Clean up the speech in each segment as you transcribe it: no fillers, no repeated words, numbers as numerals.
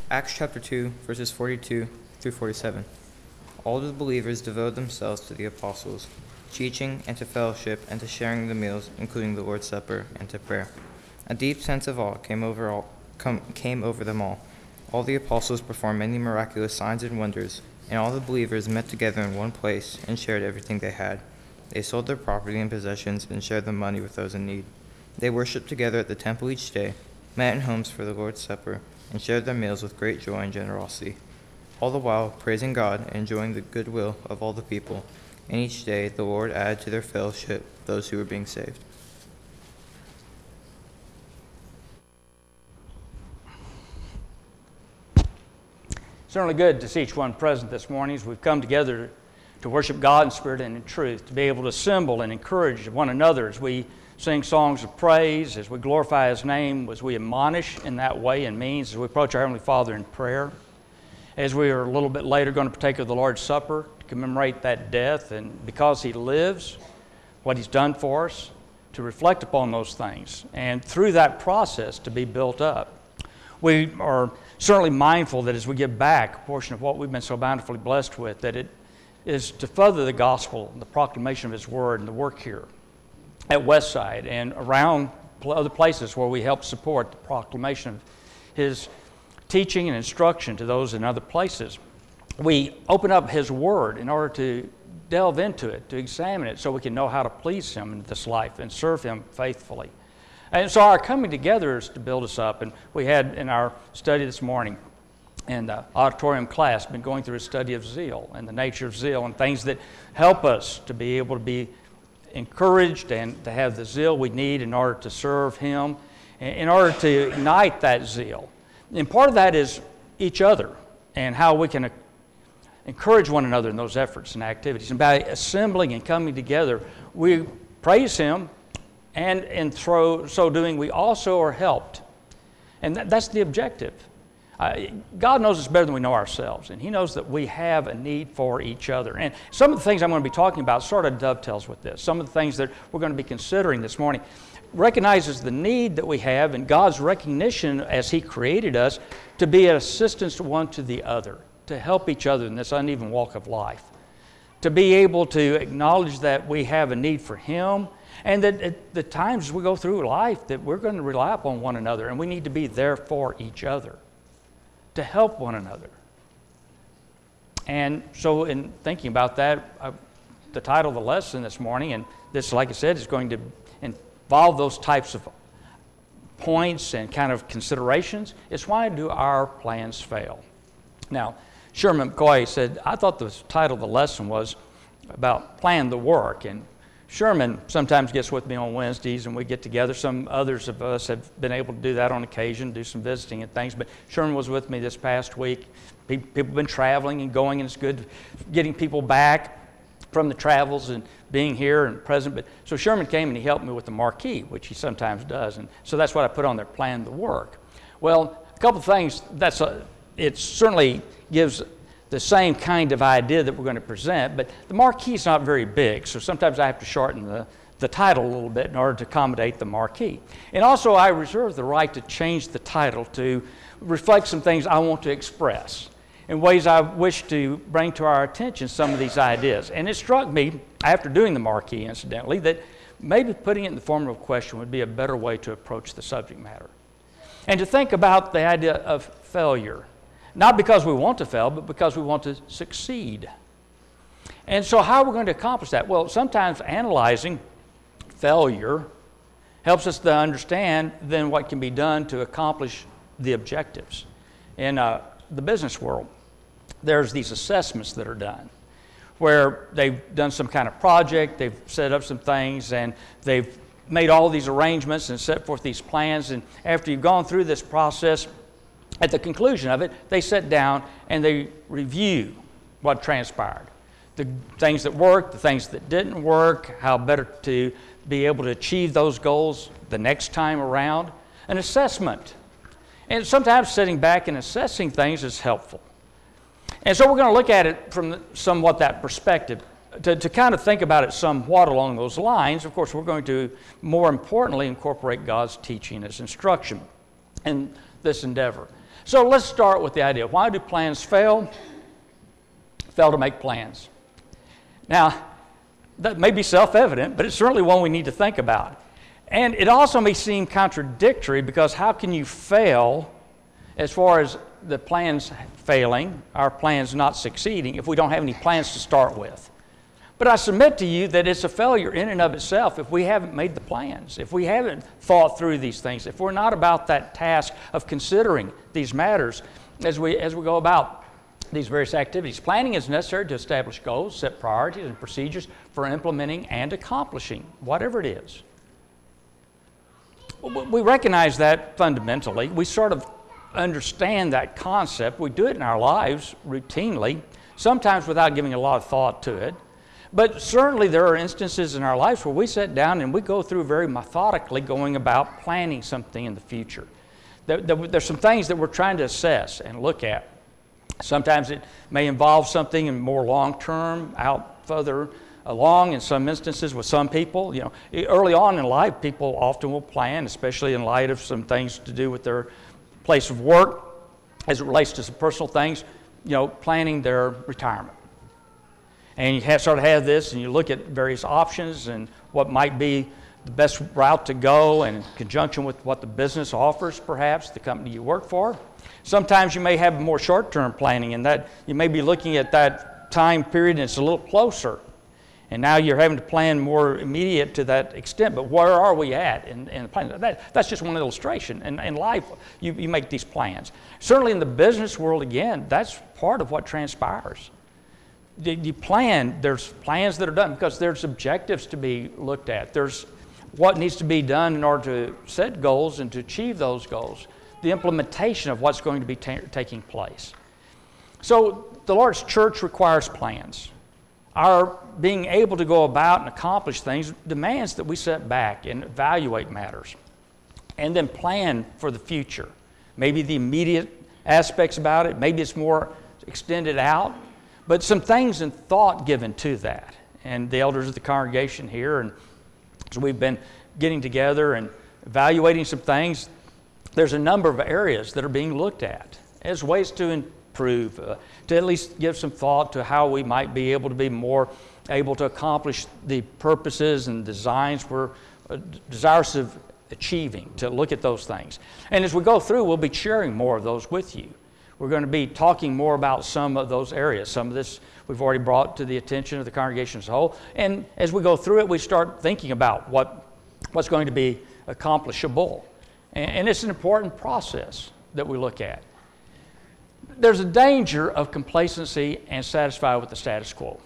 Acts chapter 2, verses 42 through 47. All the believers devoted themselves to the apostles, teaching and to fellowship and to sharing the meals, including the Lord's Supper, and to prayer. A deep sense of awe came over them all. All the apostles performed many miraculous signs and wonders, and all the believers met together in one place and shared everything they had. They sold their property and possessions and shared the money with those in need. They worshipped together at the temple each day, met in homes for the Lord's Supper, and shared their meals with great joy and generosity, all the while praising God and enjoying the goodwill of all the people. And each day the Lord added to their fellowship those who were being saved. Certainly good to see each one present this morning as we've come together to worship God in spirit and in truth, to be able to assemble and encourage one another as we sing songs of praise, as we glorify His name, as we admonish in that way and means, as we approach our Heavenly Father in prayer. As we are a little bit later going to partake of the Lord's Supper to commemorate that death, and because He lives, what He's done for us, to reflect upon those things, and through that process to be built up. We are certainly mindful that as we give back a portion of what we've been so bountifully blessed with, that it is to further the gospel, the proclamation of His Word, and the work here at Westside and around other places where we help support the proclamation of His teaching and instruction to those in other places. We open up His Word in order to delve into it, to examine it, so we can know how to please Him in this life and serve Him faithfully. And so our coming together is to build us up. And we had in our study this morning in the auditorium class been going through a study of zeal and the nature of zeal and things that help us to be able to be encouraged and to have the zeal we need in order to serve Him, in order to ignite that zeal. And part of that is each other and how we can encourage one another in those efforts and activities. And by assembling and coming together, we praise Him, and in so doing, we also are helped. And that's the objective. God knows us better than we know ourselves, and He knows that we have a need for each other. And some of the things I'm going to be talking about sort of dovetails with this. Some of the things that we're going to be considering this morning recognizes the need that we have and God's recognition as He created us to be an assistance one to the other, to help each other in this uneven walk of life, to be able to acknowledge that we have a need for Him, and that at the times we go through life that we're going to rely upon one another, and we need to be there for each other, to help one another. And so in thinking about that, the title of the lesson this morning, and this, like I said, is going to involve those types of points and kind of considerations. It's why do our plans fail? Now, Sherman McCoy said, I thought the title of the lesson was about plan the work. And Sherman sometimes gets with me on Wednesdays and we get together. Some others of us have been able to do that on occasion, do some visiting and things. But Sherman was with me this past week. People have been traveling and going, and it's good getting people back from the travels and being here and present. But so Sherman came and he helped me with the marquee, which he sometimes does. And so that's what I put on there, plan the work. Well, a couple of things. It certainly gives the same kind of idea that we're going to present, but the marquee is not very big, so sometimes I have to shorten the title a little bit in order to accommodate the marquee. And also I reserve the right to change the title to reflect some things I want to express in ways I wish to bring to our attention some of these ideas. And it struck me, after doing the marquee incidentally, that maybe putting it in the form of a question would be a better way to approach the subject matter. And to think about the idea of failure. Not because we want to fail, but because we want to succeed. And so how are we going to accomplish that? Well, sometimes analyzing failure helps us to understand then what can be done to accomplish the objectives. In the business world, there's these assessments that are done where they've done some kind of project, they've set up some things, and they've made all these arrangements and set forth these plans. And after you've gone through this process, at the conclusion of it, they sit down and they review what transpired. The things that worked, the things that didn't work, how better to be able to achieve those goals the next time around. An assessment. And sometimes sitting back and assessing things is helpful. And so we're going to look at it from somewhat that perspective. To kind of think about it somewhat along those lines, of course, we're going to more importantly incorporate God's teaching as instruction in this endeavor. So let's start with the idea. Why do plans fail? Fail to make plans. Now, that may be self-evident, but it's certainly one we need to think about. And it also may seem contradictory, because how can you fail as far as the plans failing, our plans not succeeding, if we don't have any plans to start with? But I submit to you that it's a failure in and of itself if we haven't made the plans, if we haven't thought through these things, if we're not about that task of considering these matters as we go about these various activities. Planning is necessary to establish goals, set priorities and procedures for implementing and accomplishing whatever it is. We recognize that fundamentally. We sort of understand that concept. We do it in our lives routinely, sometimes without giving a lot of thought to it. But certainly there are instances in our lives where we sit down and we go through very methodically going about planning something in the future. There's some things that we're trying to assess and look at. Sometimes it may involve something in more long-term, out further along in some instances with some people. You know, early on in life, people often will plan, especially in light of some things to do with their place of work as it relates to some personal things, you know, planning their retirement. And you sort of have this, and you look at various options and what might be the best route to go, and in conjunction with what the business offers, perhaps, the company you work for. Sometimes you may have more short-term planning, and that you may be looking at that time period and it's a little closer. And now you're having to plan more immediate to that extent. But where are we at in the plan? That's just one illustration. In life, you make these plans. Certainly in the business world, again, that's part of what transpires. You plan, there's plans that are done because there's objectives to be looked at. There's what needs to be done in order to set goals and to achieve those goals. The implementation of what's going to be taking place. So the Lord's church requires plans. Our being able to go about and accomplish things demands that we sit back and evaluate matters and then plan for the future. Maybe the immediate aspects about it, maybe it's more extended out, but some things and thought given to that. And the elders of the congregation here, and so we've been getting together and evaluating some things. There's a number of areas that are being looked at as ways to improve, to at least give some thought to how we might be able to be more able to accomplish the purposes and designs we're desirous of achieving, to look at those things. And as we go through, we'll be sharing more of those with you. We're going to be talking more about some of those areas. Some of this we've already brought to the attention of the congregation as a whole. And as we go through it, we start thinking about what's going to be accomplishable. And it's an important process that we look at. There's a danger of complacency and satisfied with the status quo.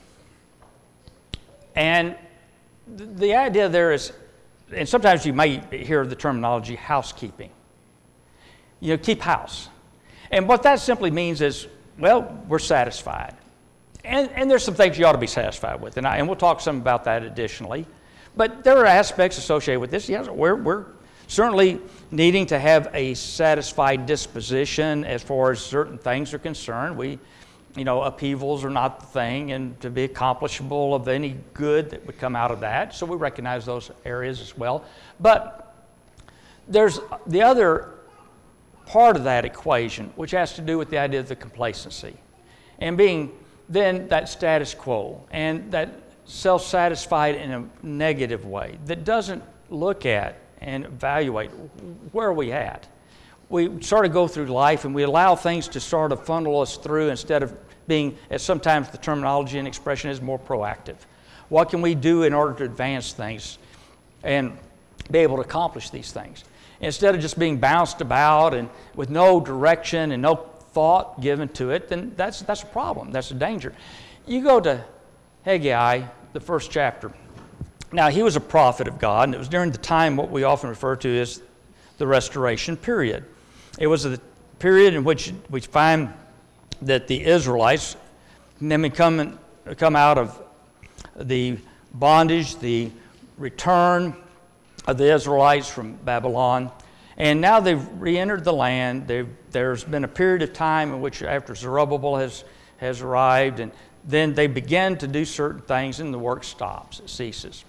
And the idea there is, and sometimes you may hear the terminology housekeeping. You know, keep house. And what that simply means is, well, we're satisfied. And there's some things you ought to be satisfied with, and we'll talk some about that additionally. But there are aspects associated with this. Yes, we're certainly needing to have a satisfied disposition as far as certain things are concerned. Upheavals are not the thing, and to be accomplishable of any good that would come out of that. So we recognize those areas as well. But there's the other part of that equation, which has to do with the idea of the complacency and being then that status quo and that self-satisfied in a negative way that doesn't look at and evaluate where are we at. We sort of go through life and we allow things to sort of funnel us through instead of being, as sometimes the terminology and expression is, more proactive. What can we do in order to advance things and be able to accomplish these things? Instead of just being bounced about and with no direction and no thought given to it, then that's a problem. That's a danger. You go to Haggai, the first chapter. Now, he was a prophet of God, and it was during the time what we often refer to as the restoration period. It was a period in which we find that the Israelites, them come out of the bondage, the return of the Israelites from Babylon, and now they've re-entered the land. There's been a period of time in which, after Zerubbabel has arrived, and then they begin to do certain things, and the work stops, it ceases.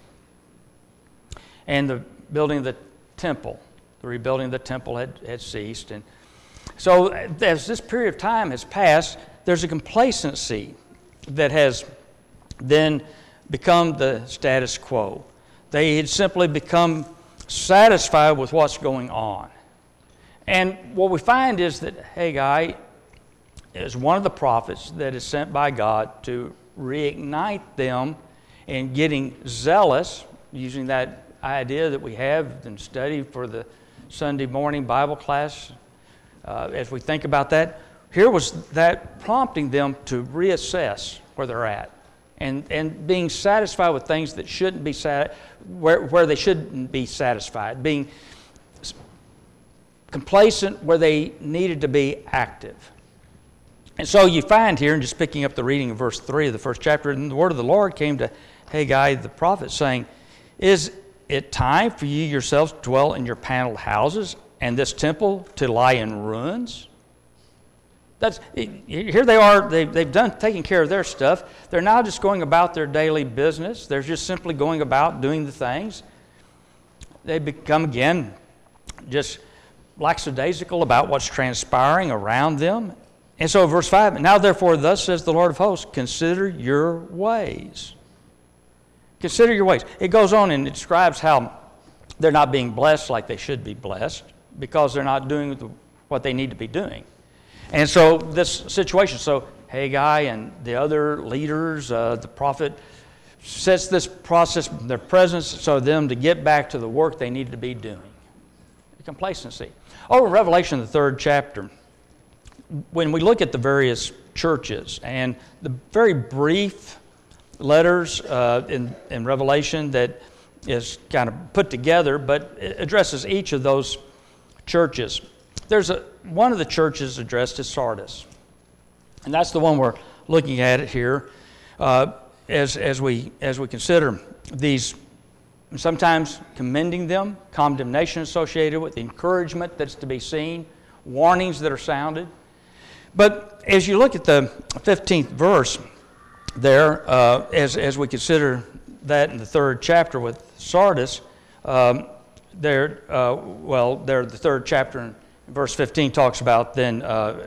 And the building of the temple, the rebuilding of the temple had ceased, and So as this period of time has passed, there's a complacency that has then become the status quo. They had simply become satisfied with what's going on. And what we find is that Haggai is one of the prophets that is sent by God to reignite them in getting zealous, using that idea that we have and study for the Sunday morning Bible class. As we think about that, here was that prompting them to reassess where they're at and being satisfied with things that shouldn't be where they shouldn't be satisfied, being complacent where they needed to be active. And so you find here, and just picking up the reading of verse 3 of the first chapter, and the word of the Lord came to Haggai the prophet, saying, "Is it time for you yourselves to dwell in your paneled houses, and this temple to lie in ruins?" Here they are, they've taken care of their stuff. They're now just going about their daily business. They're just simply going about doing the things. They become, again, just lackadaisical about what's transpiring around them. And so verse 5, "Now therefore thus says the Lord of hosts, consider your ways." Consider your ways. It goes on and it describes how they're not being blessed like they should be blessed because they're not doing what they need to be doing. And so this situation, so Haggai and the other leaders, the prophet sets this process, their presence, so them to get back to the work they need to be doing. Complacency. Over Revelation, the 3rd chapter, when we look at the various churches and the very brief letters in Revelation that is kind of put together, but it addresses each of those churches. There's one of the churches addressed as Sardis, and that's the one we're looking at it here as we consider these. Sometimes commending them, condemnation associated with, encouragement that's to be seen, warnings that are sounded. But as you look at the 15th verse there, as we consider that in the 3rd chapter with Sardis, the 3rd chapter in verse 15 talks about then,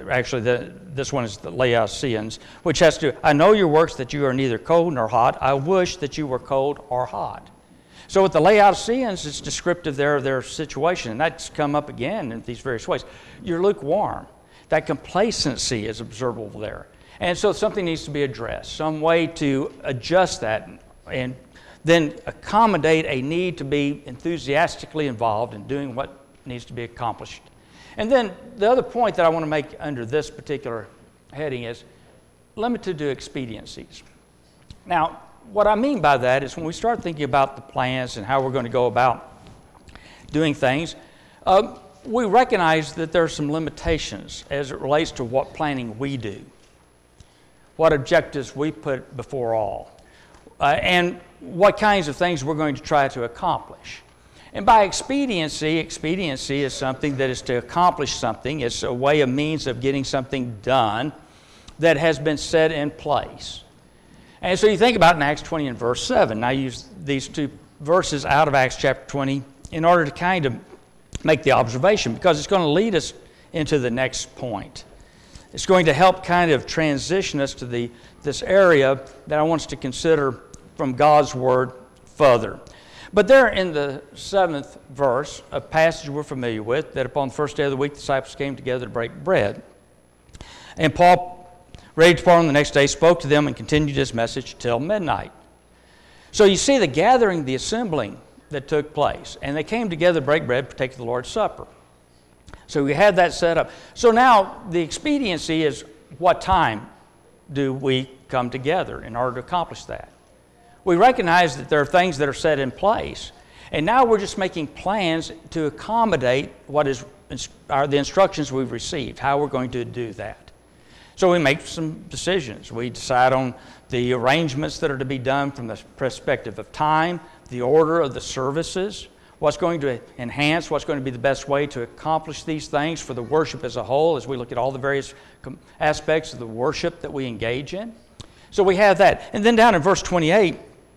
this one is the Laodiceans, which has to, "I know your works that you are neither cold nor hot. I wish that you were cold or hot." So with the Laodiceans, it's descriptive there of their situation, and that's come up again in these various ways. You're lukewarm. That complacency is observable there. And so something needs to be addressed, some way to adjust that and then accommodate a need to be enthusiastically involved in doing what needs to be accomplished. And then the other point that I want to make under this particular heading is limited to expediencies. Now, what I mean by that is when we start thinking about the plans and how we're going to go about doing things, we recognize that there are some limitations as it relates to what planning we do, what objectives we put before all, and what kinds of things we're going to try to accomplish. And by expediency is something that is to accomplish something. It's a way, a means of getting something done that has been set in place. And so you think about in Acts 20 and verse 7. I use these two verses out of Acts chapter 20 in order to kind of make the observation because it's going to lead us into the next point. It's going to help kind of transition us to this area that I want us to consider from God's Word further. But there in the 7th verse, a passage we're familiar with, that upon the first day of the week the disciples came together to break bread. And Paul, ready to depart on the next day, spoke to them and continued his message till midnight. So you see the gathering, the assembling that took place. And they came together to break bread, partake of the Lord's Supper. So we had that set up. So now the expediency is what time do we come together in order to accomplish that? We recognize that there are things that are set in place. And now we're just making plans to accommodate what is the instructions we've received, how we're going to do that. So we make some decisions. We decide on the arrangements that are to be done from the perspective of time, the order of the services, what's going to enhance, what's going to be the best way to accomplish these things for the worship as a whole as we look at all the various aspects of the worship that we engage in. So we have that. And then down in verse 28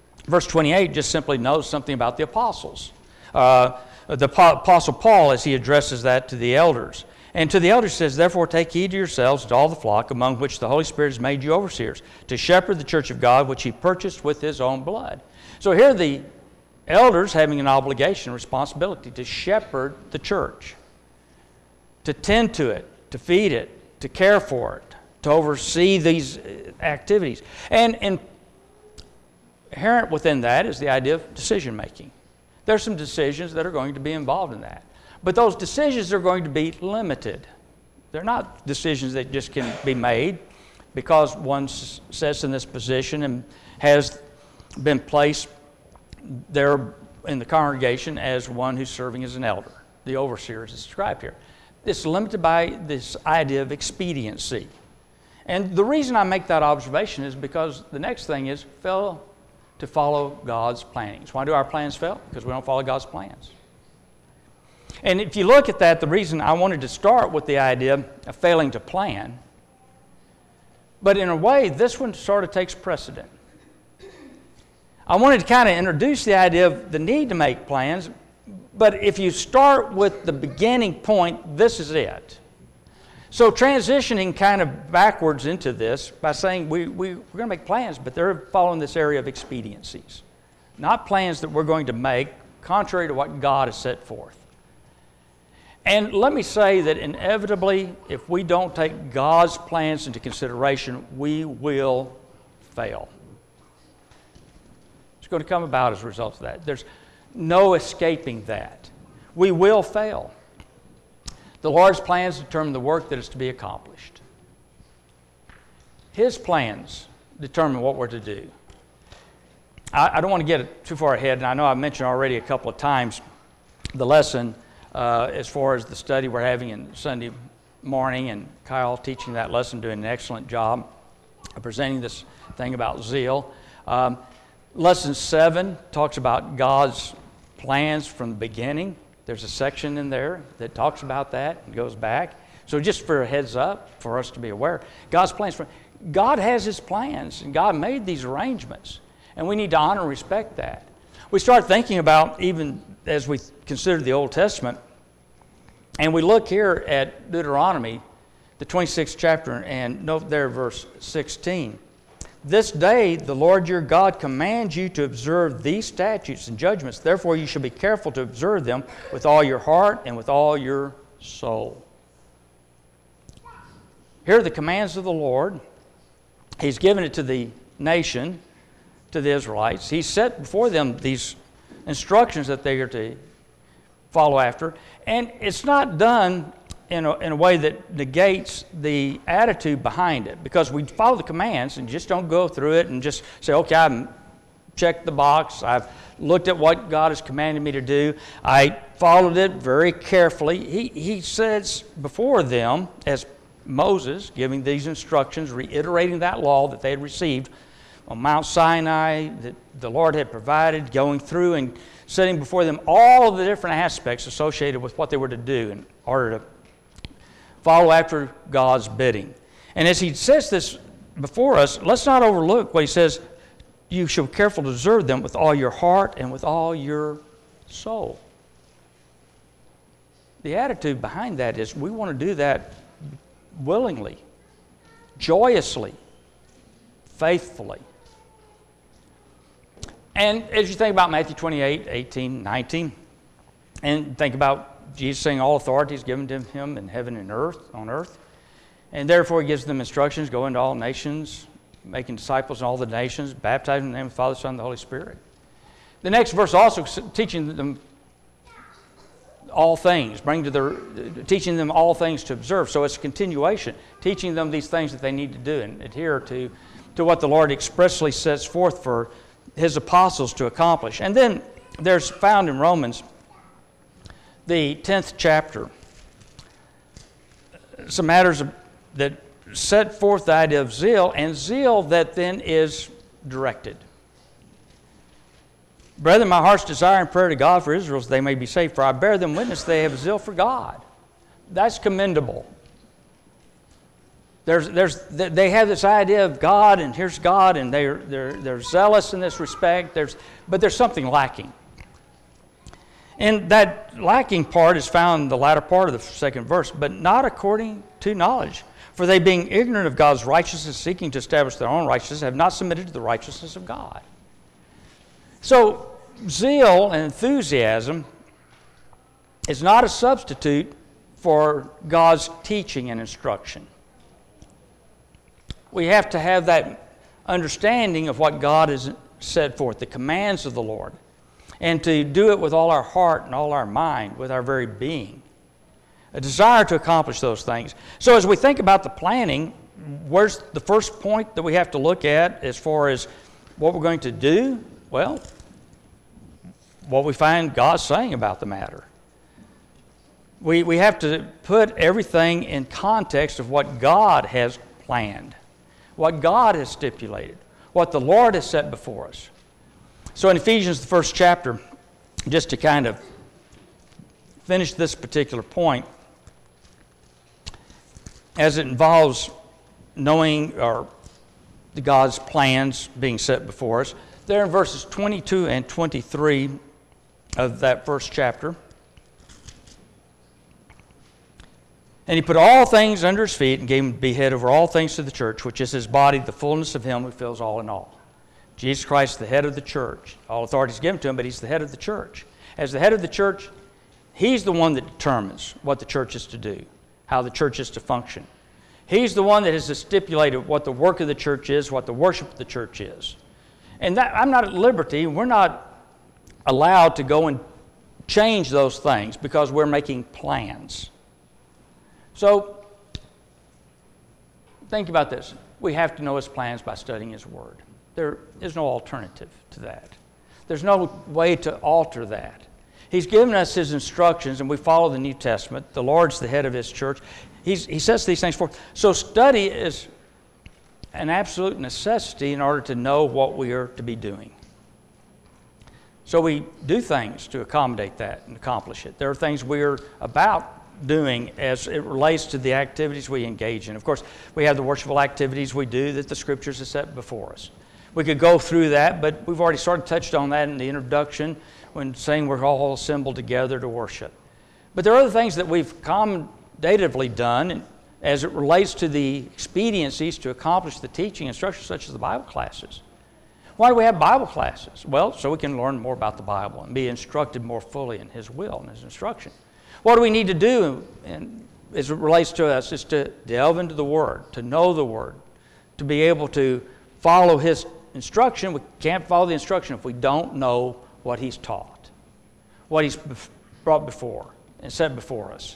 just simply knows something about the apostles. The Apostle Paul, as he addresses that to the elders. And to the elders he says, therefore take heed to yourselves and to all the flock, among which the Holy Spirit has made you overseers, to shepherd the church of God, which he purchased with his own blood. So here the elders having an obligation, responsibility to shepherd the church, to tend to it, to feed it, to care for it, to oversee these activities. And inherent within that is the idea of decision making. There's some decisions that are going to be involved in that. But those decisions are going to be limited. They're not decisions that just can be made because one sits in this position and has been placed there in the congregation as one who's serving as an elder. The overseer is described here. It's limited by this idea of expediency. And the reason I make that observation is because the next thing is fail to follow God's plannings. Why do our plans fail? Because we don't follow God's plans. And if you look at that, the reason I wanted to start with the idea of failing to plan, but in a way, this one sort of takes precedent. I wanted to kind of introduce the idea of the need to make plans, but if you start with the beginning point, this is it. So transitioning kind of backwards into this by saying we're going to make plans, but they're following this area of expediencies, not plans that we're going to make contrary to what God has set forth. And let me say that inevitably, if we don't take God's plans into consideration, we will fail. It's going to come about as a result of that. There's no escaping that. We will fail. The Lord's plans determine the work that is to be accomplished. His plans determine what we're to do. I don't want to get too far ahead, and I know I mentioned already a couple of times the lesson as far as the study we're having in Sunday morning, and Kyle teaching that lesson, doing an excellent job of presenting this thing about zeal. Lesson 7 talks about God's plans from the beginning. There's a section in there that talks about that and goes back. So just for a heads up, for us to be aware, God's plans. God has His plans, and God made these arrangements, and we need to honor and respect that. We start thinking about, even as we consider the Old Testament, and we look here at Deuteronomy, the 26th chapter, and note there verse 16. This day the Lord your God commands you to observe these statutes and judgments. Therefore you shall be careful to observe them with all your heart and with all your soul. Here are the commands of the Lord. He's given it to the nation, to the Israelites. He set before them these instructions that they are to follow after. And it's not done in a way that negates the attitude behind it, because we follow the commands and just don't go through it and just say, okay, I've checked the box, I've looked at what God has commanded me to do, I followed it very carefully. He says before them, as Moses, giving these instructions, reiterating that law that they had received on Mount Sinai, that the Lord had provided, going through and setting before them all of the different aspects associated with what they were to do in order to follow after God's bidding. And as he says this before us, let's not overlook what he says, you shall be careful to observe them with all your heart and with all your soul. The attitude behind that is we want to do that willingly, joyously, faithfully. And as you think about Matthew 28, 18, 19, and think about Jesus saying all authority is given to him in heaven and on earth. And therefore he gives them instructions, go into all nations, making disciples in all the nations, baptizing in the name of the Father, Son, and the Holy Spirit. The next verse also teaching them all things, teaching them all things to observe. So it's a continuation, teaching them these things that they need to do and adhere to what the Lord expressly sets forth for His apostles to accomplish. And then there's found in Romans, the 10th chapter, some matters that set forth the idea of zeal, and zeal that then is directed. Brethren, my heart's desire and prayer to God for Israel is they may be saved, for I bear them witness they have zeal for God. That's commendable. They have this idea of God, and here's God, and they're zealous in this respect, but there's something lacking. And that lacking part is found in the latter part of the second verse, but not according to knowledge. For they, being ignorant of God's righteousness, seeking to establish their own righteousness, have not submitted to the righteousness of God. So, zeal and enthusiasm is not a substitute for God's teaching and instruction. We have to have that understanding of what God has set forth, the commands of the Lord, and to do it with all our heart and all our mind, with our very being. A desire to accomplish those things. So as we think about the planning, where's the first point that we have to look at as far as what we're going to do? Well, what we find God saying about the matter. We have to put everything in context of what God has planned, what God has stipulated, what the Lord has set before us. So in Ephesians, the first chapter, just to kind of finish this particular point, as it involves knowing or God's plans being set before us, there in verses 22 and 23 of that first chapter, and he put all things under his feet and gave him to be head over all things to the church, which is his body, the fullness of him who fills all in all. Jesus Christ, the head of the church. All authority is given to him, but he's the head of the church. As the head of the church, he's the one that determines what the church is to do, how the church is to function. He's the one that has stipulated what the work of the church is, what the worship of the church is. And that, I'm not at liberty, we're not allowed to go and change those things because we're making plans. So, think about this. We have to know his plans by studying his word. There is no alternative to that. There's no way to alter that. He's given us his instructions, and we follow the New Testament. The Lord's the head of his church. He sets these things forth. So study is an absolute necessity in order to know what we are to be doing. So we do things to accommodate that and accomplish it. There are things we're about doing as it relates to the activities we engage in. Of course, we have the worshipful activities we do that the Scriptures have set before us. We could go through that, but we've already touched on that in the introduction when saying we're all assembled together to worship. But there are other things that we've accommodatively done as it relates to the expediencies to accomplish the teaching instructions, such as the Bible classes. Why do we have Bible classes? Well, so we can learn more about the Bible and be instructed more fully in His will and His instruction. What do we need to do as it relates to us is to delve into the Word, to know the Word, to be able to follow His instruction. We can't follow the instruction if we don't know what He's taught, what He's brought before and set before us.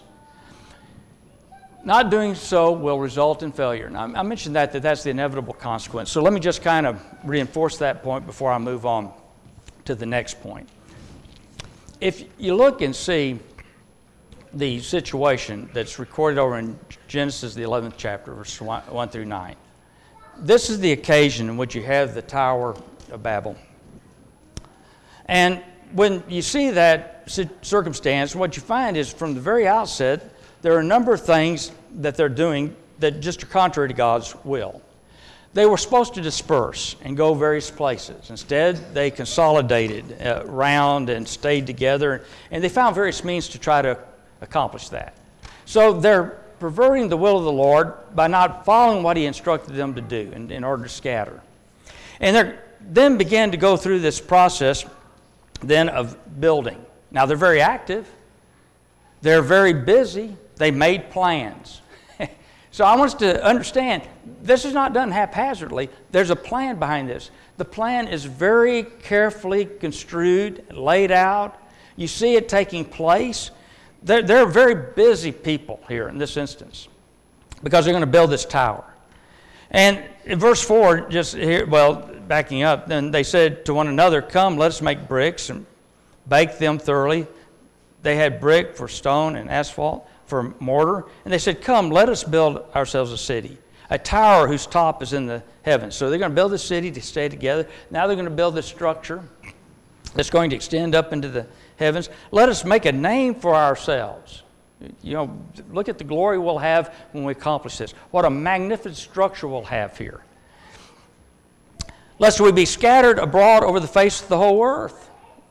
Not doing so will result in failure. Now, I mentioned that's the inevitable consequence. So let me just kind of reinforce that point before I move on to the next point. If you look and see the situation that's recorded over in Genesis, the 11th chapter, verses 1 through 9, this is the occasion in which you have the Tower of Babel. And when you see that circumstance, what you find is from the very outset, there are a number of things that they're doing that just are contrary to God's will. They were supposed to disperse and go various places. Instead, they consolidated around and stayed together, and they found various means to try to accomplish that. So they're perverting the will of the Lord by not following what He instructed them to do in order to scatter. And they then began to go through this process then of building. Now they're very active. They're very busy. They made plans. So I want us to understand, this is not done haphazardly. There's a plan behind this. The plan is very carefully construed, laid out. You see it taking place. They're very busy people here in this instance because they're going to build this tower. And in verse 4, just here, well, backing up, then they said to one another, "Come, let us make bricks and bake them thoroughly." They had brick for stone and asphalt for mortar. And they said, "Come, let us build ourselves a city, a tower whose top is in the heavens." So they're going to build a city to stay together. Now they're going to build this structure that's going to extend up into the heavens. Let us make a name for ourselves. You know, look at the glory we'll have when we accomplish this. What a magnificent structure we'll have here. "Lest we be scattered abroad over the face of the whole earth."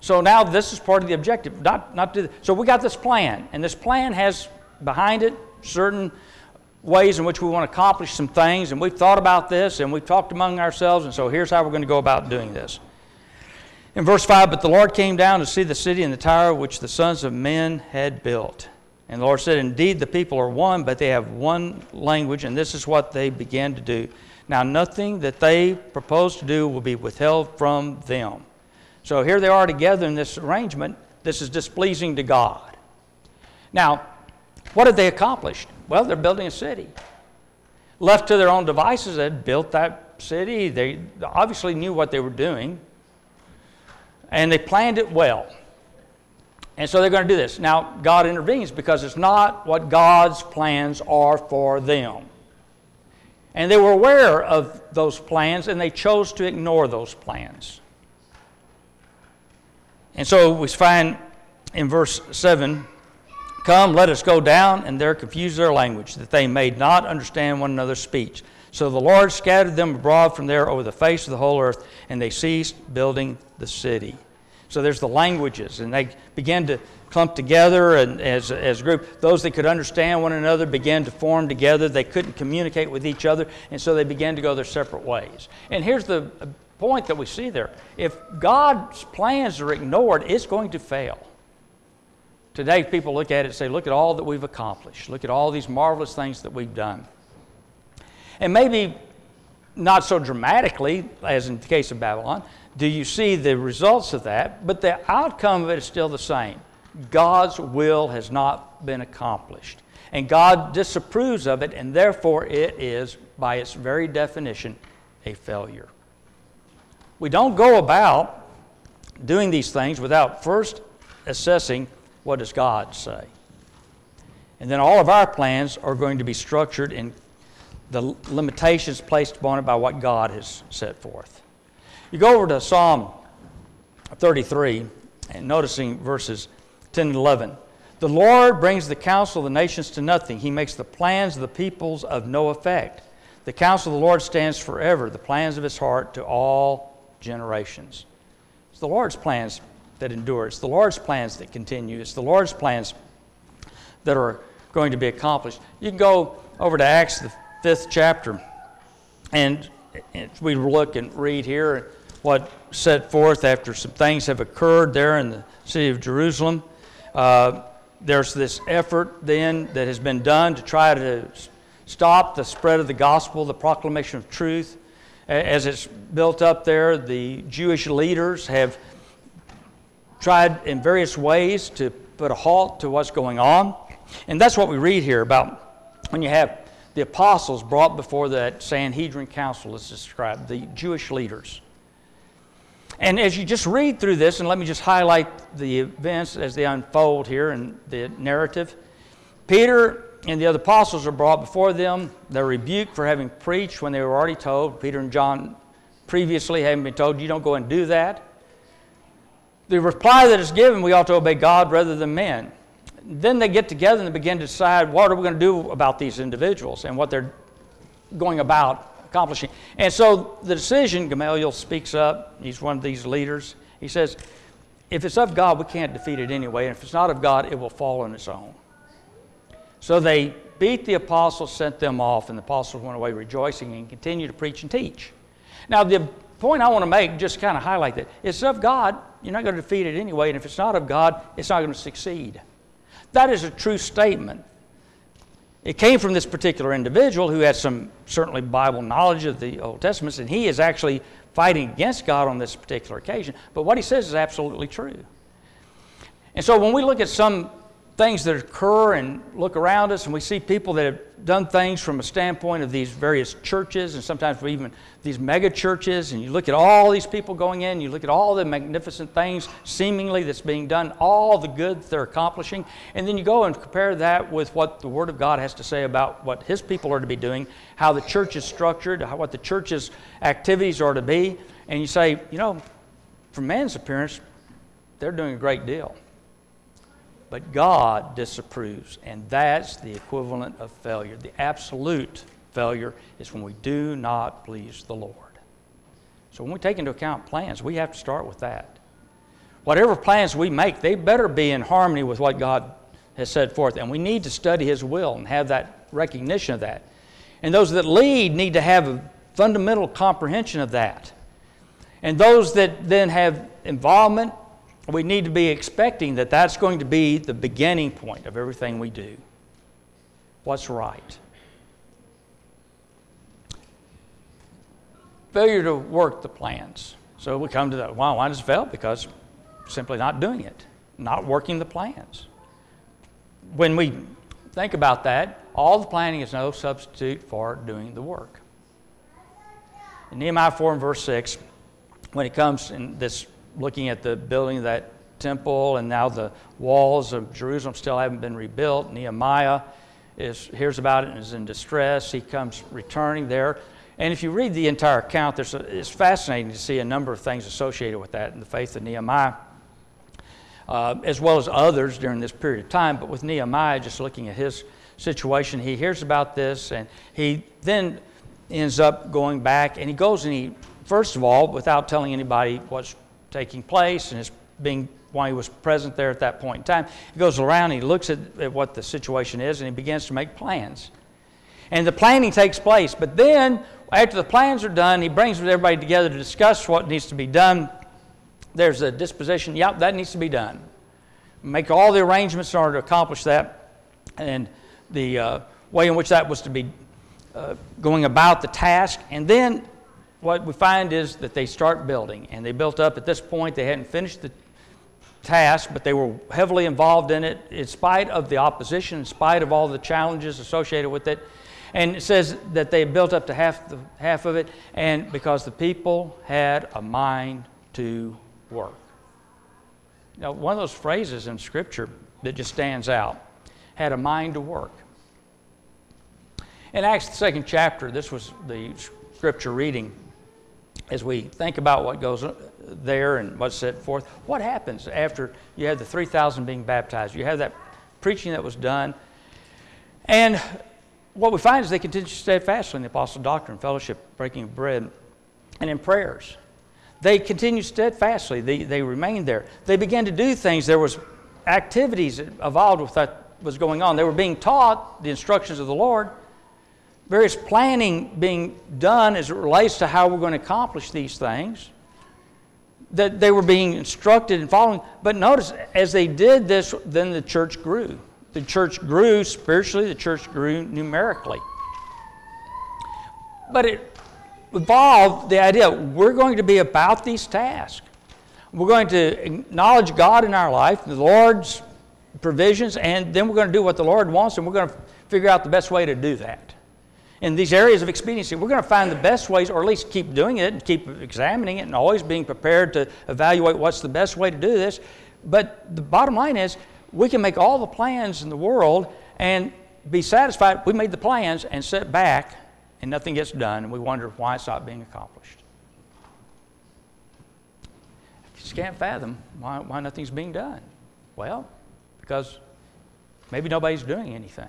So now this is part of the objective. So we got this plan, and this plan has behind it certain ways in which we want to accomplish some things, and we've thought about this, and we've talked among ourselves, and so here's how we're going to go about doing this. In verse 5, but the Lord came down to see the city and the tower which the sons of men had built. And the Lord said, indeed, the people are one, but they have one language, and this is what they began to do. Now, nothing that they propose to do will be withheld from them. So here they are together in this arrangement. This is displeasing to God. Now, what have they accomplished? Well, they're building a city. Left to their own devices, they had built that city. They obviously knew what they were doing, and they planned it well. And so they're going to do this. Now, God intervenes because it's not what God's plans are for them. And they were aware of those plans, and they chose to ignore those plans. And so we find in verse 7, come, let us go down, and there confuse their language, that they may not understand one another's speech. So the Lord scattered them abroad from there over the face of the whole earth, and they ceased building the city. So there's the languages, and they began to clump together, and as a group, those that could understand one another began to form together. They couldn't communicate with each other, and so they began to go their separate ways. And here's the point that we see there. If God's plans are ignored, it's going to fail. Today, people look at it and say, look at all that we've accomplished. Look at all these marvelous things that we've done. And maybe not so dramatically, as in the case of Babylon, do you see the results of that, but the outcome of it is still the same. God's will has not been accomplished. And God disapproves of it, and therefore it is, by its very definition, a failure. We don't go about doing these things without first assessing what does God say. And then all of our plans are going to be structured in the limitations placed upon it by what God has set forth. You go over to Psalm 33, and noticing verses 10 and 11. The Lord brings the counsel of the nations to nothing. He makes the plans of the peoples of no effect. The counsel of the Lord stands forever, the plans of his heart to all generations. It's the Lord's plans that endure. It's the Lord's plans that continue. It's the Lord's plans that are going to be accomplished. You can go over to Acts, the 5th chapter, and we look and read here what set forth after some things have occurred there in the city of Jerusalem. There's this effort then that has been done to try to stop the spread of the gospel, the proclamation of truth. As it's built up there, the Jewish leaders have tried in various ways to put a halt to what's going on. And that's what we read here about when you have the apostles brought before that Sanhedrin council as described, the Jewish leaders. And as you just read through this, and let me just highlight the events as they unfold here in the narrative. Peter and the other apostles are brought before them. They're rebuked for having preached when they were already told. Peter and John previously having been told, you don't go and do that. The reply that is given, we ought to obey God rather than men. Then they get together and they begin to decide what are we going to do about these individuals and what they're going about accomplishing. And so the decision, Gamaliel speaks up. He's one of these leaders. He says, if it's of God, we can't defeat it anyway. And if it's not of God, it will fall on its own. So they beat the apostles, sent them off, and the apostles went away rejoicing and continued to preach and teach. Now, the point I want to make, just kind of highlight that, it's of God, you're not going to defeat it anyway, and if it's not of God, it's not going to succeed. That is a true statement. It came from this particular individual who had some certainly Bible knowledge of the Old Testament, and he is actually fighting against God on this particular occasion. But what he says is absolutely true. And so when we look at some things that occur and look around us and we see people that have done things from a standpoint of these various churches and sometimes even these mega churches, and you look at all these people going in, you look at all the magnificent things seemingly that's being done, all the good they're accomplishing, and then you go and compare that with what the Word of God has to say about what His people are to be doing, how the church is structured, what the church's activities are to be, and you say, you know, from man's appearance, they're doing a great deal. But God disapproves, and that's the equivalent of failure. The absolute failure is when we do not please the Lord. So when we take into account plans, we have to start with that. whatever plans we make, they better be in harmony with what God has set forth. And we need to study His will and have that recognition of that. And those that lead need to have a fundamental comprehension of that. And those that then have involvement, we need to be expecting that that's going to be the beginning point of everything we do. What's right? Failure to work the plans. So we come to that, why does it fail? Because simply not doing it, not working the plans. When we think about that, all the planning is no substitute for doing the work. In Nehemiah 4 and verse 6, when it comes in this looking at the building of that temple, and now the walls of Jerusalem still haven't been rebuilt, Nehemiah hears about it and is in distress. He comes returning there. And if you read the entire account, it's fascinating to see a number of things associated with that in the faith of Nehemiah, as well as others during this period of time. But with Nehemiah, just looking at his situation, he hears about this, and he then ends up going back, and he goes and he, first of all, without telling anybody what's taking place and his being why he was present there at that point in time, he goes around and he looks at what the situation is, and he begins to make plans. And the planning takes place, but then after the plans are done, he brings everybody together to discuss what needs to be done. There's a disposition, yep, that needs to be done. Make all the arrangements in order to accomplish that, and the way in which that was to be going about the task. And then what we find is that they start building, and they built up. At this point, they hadn't finished the task, but they were heavily involved in it in spite of the opposition, in spite of all the challenges associated with it. And it says that they built up to half of it, and because the people had a mind to work. Now, one of those phrases in Scripture that just stands out, had a mind to work. In Acts, the 2nd chapter, this was the Scripture reading. As we think about what goes there and what's set forth, what happens after you have the 3,000 being baptized? You have that preaching that was done, and what we find is they continue steadfastly in the apostle doctrine, fellowship, breaking of bread, and in prayers. They continue steadfastly. They remained there. They began to do things. There was activities that evolved with that was going on. They were being taught the instructions of the Lord. Various planning being done as it relates to how we're going to accomplish these things. That they were being instructed and following. But notice, as they did this, then the church grew. The church grew spiritually. The church grew numerically. But it evolved the idea, we're going to be about these tasks. We're going to acknowledge God in our life, the Lord's provisions, and then we're going to do what the Lord wants, and we're going to figure out the best way to do that. In these areas of expediency, we're going to find the best ways, or at least keep doing it and keep examining it and always being prepared to evaluate what's the best way to do this. But the bottom line is, we can make all the plans in the world and be satisfied. We made the plans and sit back and nothing gets done, and we wonder why it's not being accomplished. You just can't fathom why nothing's being done. Well, because maybe nobody's doing anything.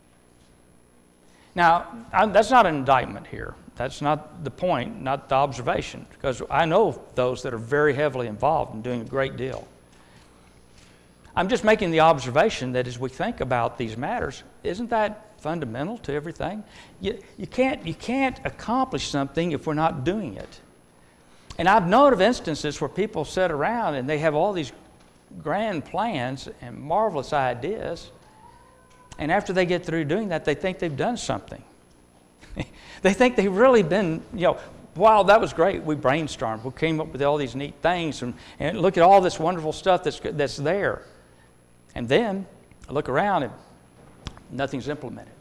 Now, that's not an indictment here. That's not the point, not the observation, because I know those that are very heavily involved and doing a great deal. I'm just making the observation that as we think about these matters, isn't that fundamental to everything? You can't accomplish something if we're not doing it. And I've known of instances where people sit around and they have all these grand plans and marvelous ideas, and after they get through doing that, they think they've done something. They think they've really been, wow, that was great. We brainstormed. We came up with all these neat things, and look at all this wonderful stuff that's there. And then I look around and nothing's implemented.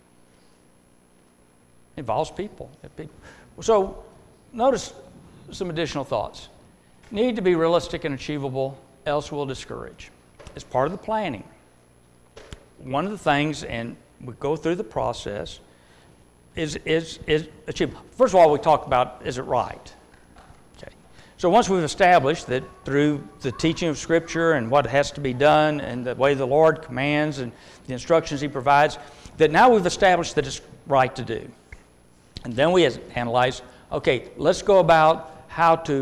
It involves people. So notice some additional thoughts. Need to be realistic and achievable, else we'll discourage. It's part of the planning. One of the things, and we go through the process, is achievable. First of all, we talk about, is it right? Okay. So once we've established that through the teaching of Scripture and what has to be done and the way the Lord commands and the instructions He provides, that now we've established that it's right to do. And then we analyze, okay, let's go about how to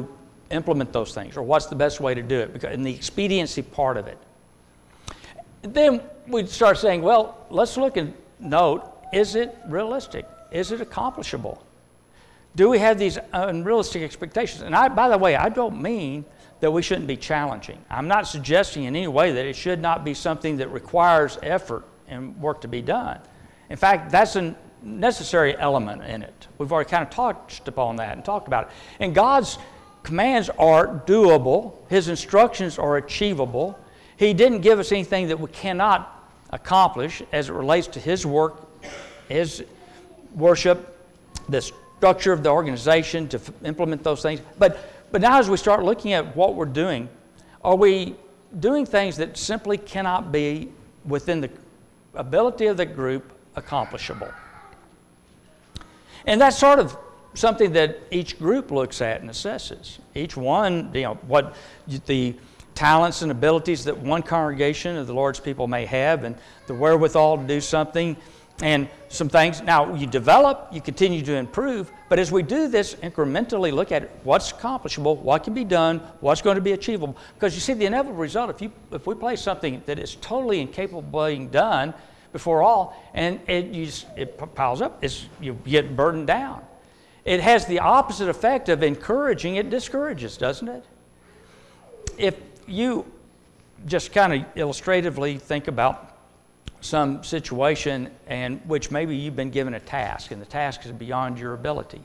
implement those things, or what's the best way to do it, because in the expediency part of it. Then we start saying, well, let's look and note, is it realistic? Is it accomplishable? Do we have these unrealistic expectations? And by the way, I don't mean that we shouldn't be challenging. I'm not suggesting in any way that it should not be something that requires effort and work to be done. In fact, that's a necessary element in it. We've already kind of touched upon that and talked about it. And God's commands are doable. His instructions are achievable. He didn't give us anything that we cannot accomplish as it relates to His work, His worship, the structure of the organization to implement those things. But now as we start looking at what we're doing, are we doing things that simply cannot be within the ability of the group accomplishable? And that's sort of something that each group looks at and assesses. Each one, what the talents and abilities that one congregation of the Lord's people may have, and the wherewithal to do something, and some things. Now, you develop, you continue to improve, but as we do this, incrementally look at what's accomplishable, what can be done, what's going to be achievable. Because you see, the inevitable result, if we place something that is totally incapable of being done before all, and it piles up, you get burdened down. It has the opposite effect of encouraging, it discourages, doesn't it? If you just kind of illustratively think about some situation and which maybe you've been given a task, and the task is beyond your ability,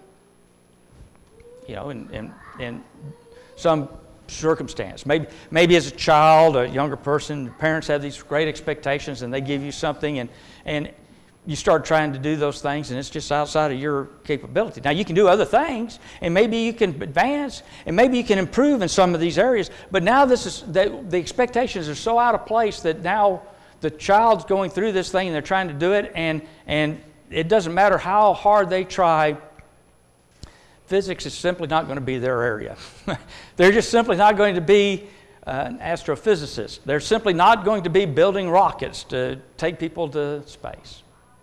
in some circumstance. Maybe as a child, a younger person, parents have these great expectations and they give you something, and you start trying to do those things, and it's just outside of your capability. Now, you can do other things, and maybe you can advance, and maybe you can improve in some of these areas, but now the expectations are so out of place that now the child's going through this thing, and they're trying to do it, and it doesn't matter how hard they try, physics is simply not going to be their area. They're just simply not going to be an astrophysicist. They're simply not going to be building rockets to take people to space.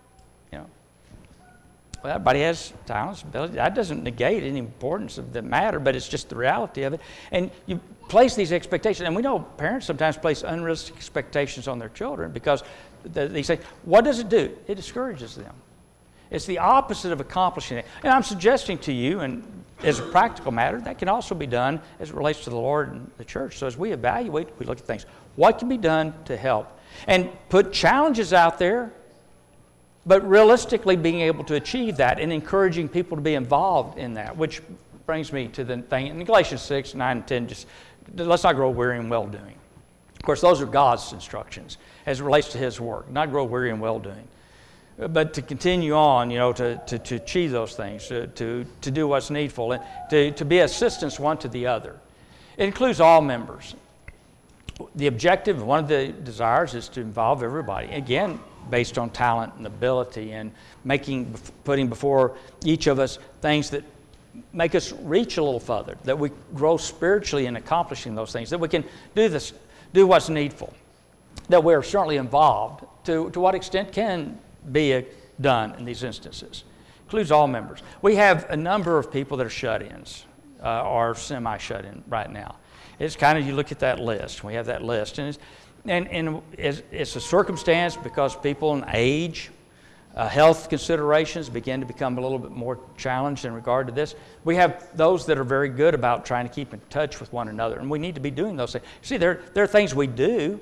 Well, everybody has talents, abilities. That doesn't negate any importance of the matter, but it's just the reality of it. And you place these expectations, and we know parents sometimes place unrealistic expectations on their children because they say, what does it do? It discourages them. It's the opposite of accomplishing it. And I'm suggesting to you, and as a practical matter, that can also be done as it relates to the Lord and the church. So as we evaluate, we look at things. What can be done to help? And put challenges out there, but realistically being able to achieve that and encouraging people to be involved in that, which brings me to the thing in Galatians 6, 9, and 10, just let's not grow weary in well-doing. Of course, those are God's instructions as it relates to His work, not grow weary in well-doing. But to continue on, to achieve those things, to do what's needful, and to be assistants one to the other. It includes all members. The objective, one of the desires, is to involve everybody. Again, based on talent and ability, and putting before each of us things that make us reach a little further, that we grow spiritually in accomplishing those things, that we can do what's needful, that we're certainly involved. To what extent can be done in these instances. Includes all members. We have a number of people that are shut-ins, or semi-shut-in right now. It's kind of, you look at that list, we have that list, and it's a circumstance because people in age, health considerations begin to become a little bit more challenged in regard to this. We have those that are very good about trying to keep in touch with one another, and we need to be doing those things. See, there are things we do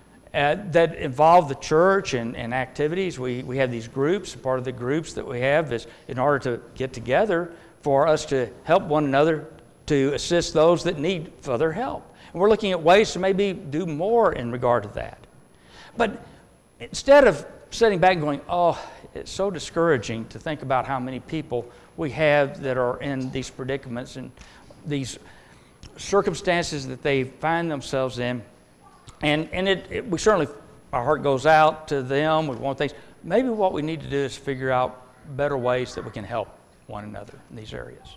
that involve the church and activities. We have these groups. Part of the groups that we have is in order to get together for us to help one another, to assist those that need further help. And we're looking at ways to maybe do more in regard to that. But instead of sitting back and going, oh, it's so discouraging to think about how many people we have that are in these predicaments and these circumstances that they find themselves in, and we certainly, our heart goes out to them, we want things. Maybe what we need to do is figure out better ways that we can help one another in these areas.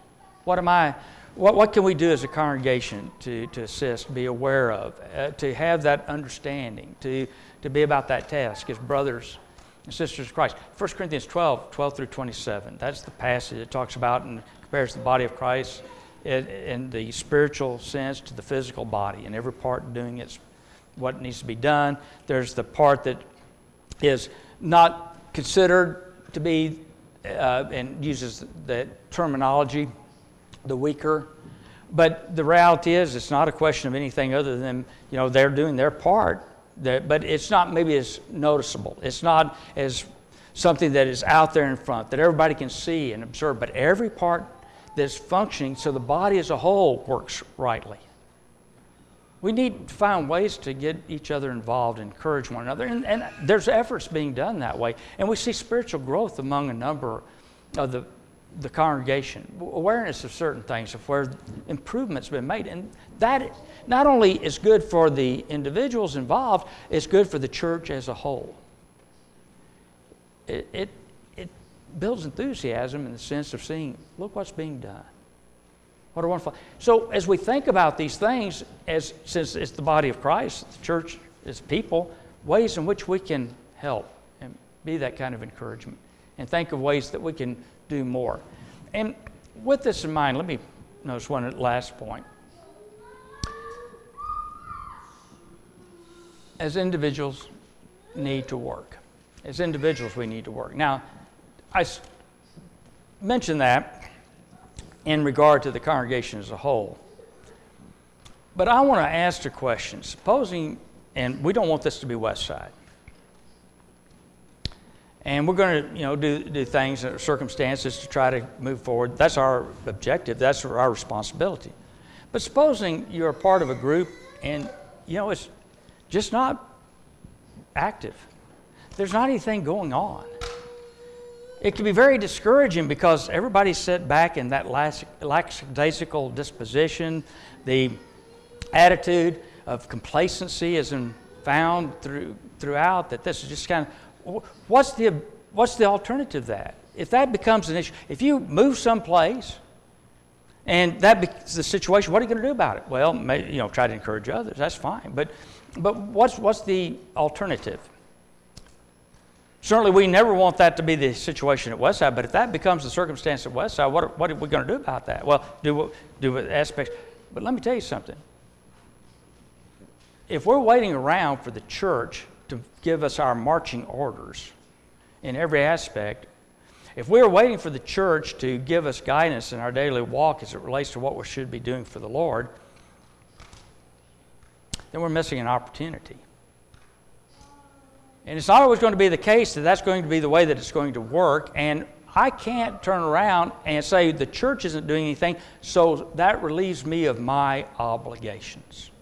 What can we do as a congregation to assist, be aware of, to have that understanding, to be about that task as brothers and sisters of Christ? 1 Corinthians 12 through 27. That's the passage it talks about and compares the body of Christ in the spiritual sense to the physical body, and every part doing what needs to be done. There's the part that is not considered to be, and uses the terminology, the weaker. But the reality is, it's not a question of anything other than, they're doing their part. But it's not maybe as noticeable. It's not as something that is out there in front, that everybody can see and observe. But every part that's functioning so the body as a whole works rightly. We need to find ways to get each other involved and encourage one another. And there's efforts being done that way. And we see spiritual growth among a number of the congregation. Awareness of certain things, of where improvement's been made. And that not only is good for the individuals involved, it's good for the church as a whole. It builds enthusiasm in the sense of seeing, look what's being done. What a wonderful. So as we think about these things, since it's the body of Christ, the church is people, ways in which we can help and be that kind of encouragement, and think of ways that we can do more. And with this in mind, let me notice one last point. As individuals need to work. As individuals, we need to work. Now, I mentioned that in regard to the congregation as a whole. But I want to ask a question. Supposing, and we don't want this to be Westside, and we're going to do things, circumstances to try to move forward. That's our objective. That's our responsibility. But supposing you're a part of a group and, it's just not active. There's not anything going on. It can be very discouraging because everybody's set back in that lackadaisical disposition. The attitude of complacency is found throughout, that this is just kind of, what's the alternative to that? If that becomes an issue, if you move someplace and that becomes the situation, what are you going to do about it? Well, maybe, try to encourage others. That's fine. But what's the alternative? Certainly, we never want that to be the situation at Westside, but if that becomes the circumstance at Westside, what are we going to do about that? Well, do aspects. But let me tell you something. If we're waiting around for the church to give us our marching orders in every aspect, if we're waiting for the church to give us guidance in our daily walk as it relates to what we should be doing for the Lord, then we're missing an opportunity. And it's not always going to be the case that that's going to be the way that it's going to work. And I can't turn around and say the church isn't doing anything, so that relieves me of my obligations.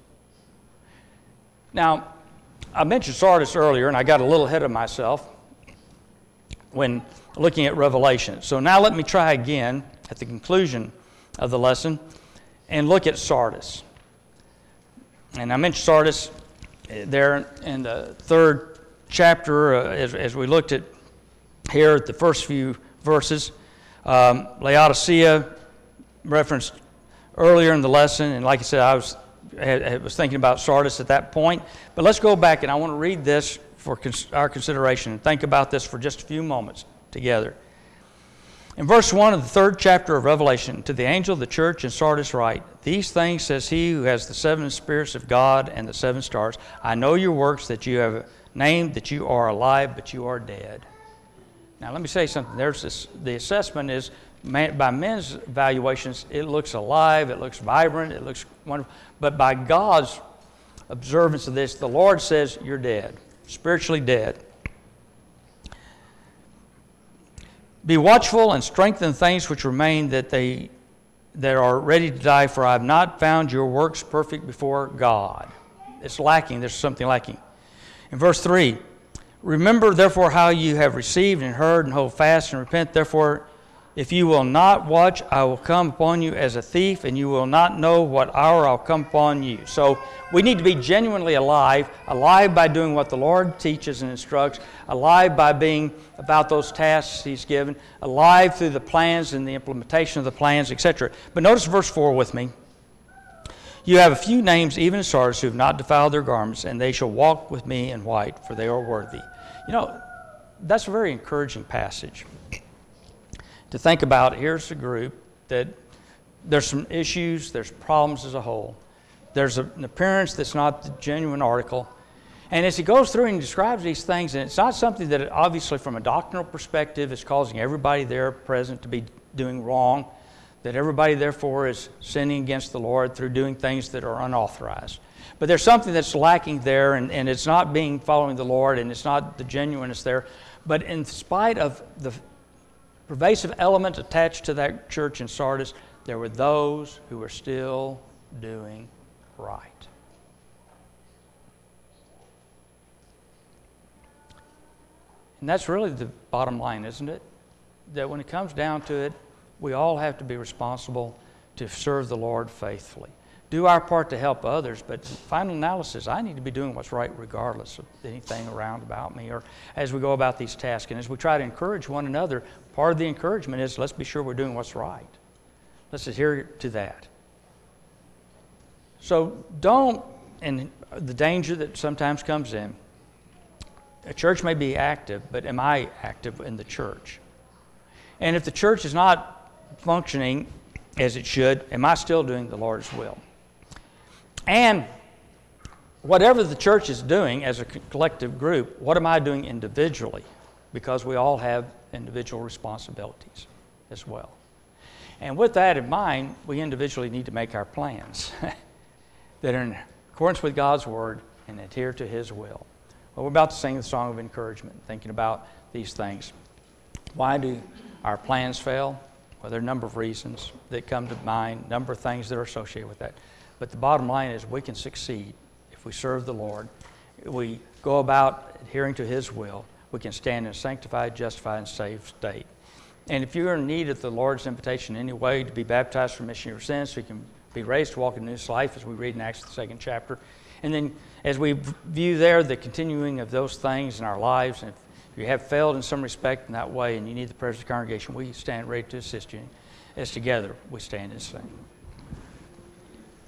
Now, I mentioned Sardis earlier, and I got a little ahead of myself when looking at Revelation. So now let me try again at the conclusion of the lesson and look at Sardis. And I mentioned Sardis there in the third chapter, as we looked at here at the first few verses. Laodicea referenced earlier in the lesson, and like I said, I was thinking about Sardis at that point. But let's go back, and I want to read this for our consideration and think about this for just a few moments together. In verse 1 of the third chapter of Revelation, to the angel of the church in Sardis write, these things says he who has the 7 spirits of God and the 7 stars. I know your works, that you have named that you are alive, but you are dead. Now let me say something. The assessment is, by men's evaluations, it looks alive, it looks vibrant, it looks wonderful. But by God's observance of this, the Lord says you're dead, spiritually dead. Be watchful and strengthen things which remain that are ready to die, for I have not found your works perfect before God. It's lacking. There's something lacking. In verse 3, remember therefore how you have received and heard, and hold fast and repent. Therefore, if you will not watch, I will come upon you as a thief, and you will not know what hour I'll come upon you. So we need to be genuinely alive by doing what the Lord teaches and instructs, alive by being about those tasks He's given, alive through the plans and the implementation of the plans, etc. But notice verse 4 with me. You have a few names, even in Sardis, who have not defiled their garments, and they shall walk with me in white, for they are worthy. That's a very encouraging passage to think about. Here's a group that There's some issues, there's problems as a whole. There's an appearance that's not the genuine article. And as he goes through and he describes these things, and it's not something that obviously from a doctrinal perspective is causing everybody there present to be doing wrong, that everybody therefore is sinning against the Lord through doing things that are unauthorized. But there's something that's lacking there, and it's not being following the Lord, and it's not the genuineness there. But in spite of the pervasive element attached to that church in Sardis, there were those who were still doing right. And that's really the bottom line, isn't it? That when it comes down to it, we all have to be responsible to serve the Lord faithfully. Do our part to help others, but final analysis, I need to be doing what's right regardless of anything around about me or as we go about these tasks. And as we try to encourage one another, part of the encouragement is let's be sure we're doing what's right. Let's adhere to that. So don't, and the danger that sometimes comes in, a church may be active, but am I active in the church? And if the church is not functioning as it should, am I still doing the Lord's will? And whatever the church is doing as a collective group, what am I doing individually? Because we all have individual responsibilities as well. And with that in mind, we individually need to make our plans that are in accordance with God's Word and adhere to His will. Well, we're about to sing the song of encouragement, thinking about these things. Why do our plans fail? Well, there are a number of reasons that come to mind, a number of things that are associated with that. But the bottom line is we can succeed if we serve the Lord. We go about adhering to His will. We can stand in a sanctified, justified, and saved state. And if you're in need of the Lord's invitation in any way to be baptized for remission of your sins, so you can be raised to walk in newness of life, as we read in Acts, the 2nd chapter. And then as we view there the continuing of those things in our lives, and if you have failed in some respect in that way and you need the prayers of the congregation, we stand ready to assist you. As together we stand and sing.